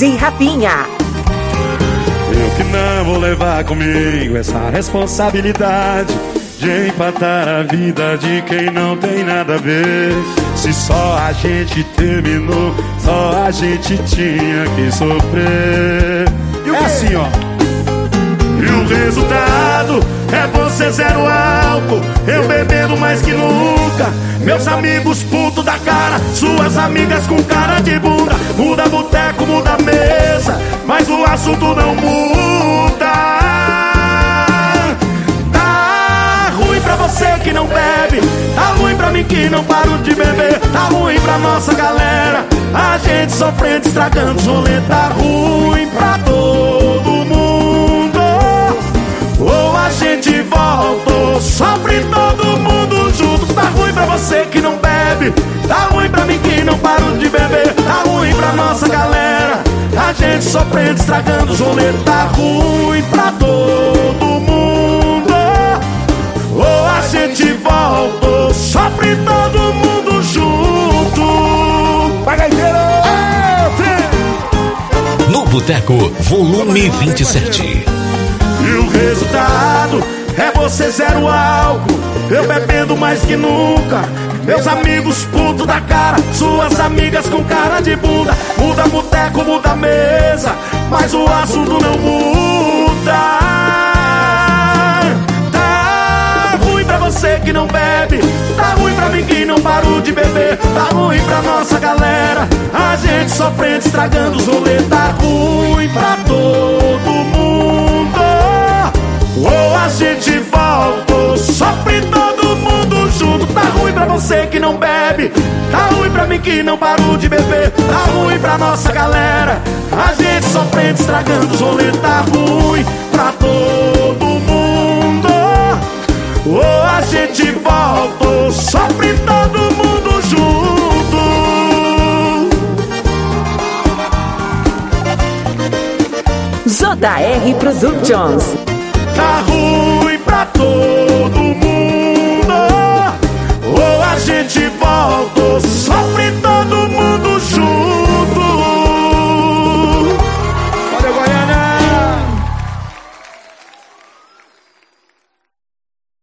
e Rafinha. Eu que não vou levar comigo essa responsabilidade de empatar a vida de quem não tem nada a ver. Se só a gente terminou, só a gente tinha que sofrer. É assim, ó. E o resultado é você zero álcool, eu bebendo mais que nunca. Meus amigos putos da cara, suas amigas com cara de bunda. Muda boteco, muda mesa, mas o assunto não muda. Tá ruim pra você que não bebe, tá ruim pra mim que não paro de beber. Tá ruim pra nossa galera, a gente sofrendo, estragando os rolê. Tá ruim pra todo mundo, ou a gente volta ou sofre todo mundo junto. Tá ruim pra você que não bebe, tá ruim pra mim que não paro de beber. Tá ruim pra nossa galera, a gente sofrendo, estragando os rolê. Tá ruim pra todo mundo, ou a gente volta ou sofre todo mundo junto. Vai, gaiteiro! No Boteco, volume 27. E o resultado é você zero álcool, eu bebendo mais que nunca. Meus amigos putos da cara, suas amigas com cara de bunda. Muda boteco, muda mesa, mas o assunto não muda. Tá ruim pra você que não bebe, tá ruim pra mim que não paro de beber. Tá ruim pra nossa galera, a gente sofrendo, estragando os rolê. Tá ruim pra todo mundo, ou a gente volta ou sofre todo mundo junto. Tá ruim pra você que não bebe, tá ruim pra mim que não paro de beber. Tá ruim pra nossa galera, a gente sofrendo, estragando os rolê. Tá ruim pra todo mundo, ou a gente volta ou sofre todo mundo junto. JR Productions. Tá ruim pra todo mundo,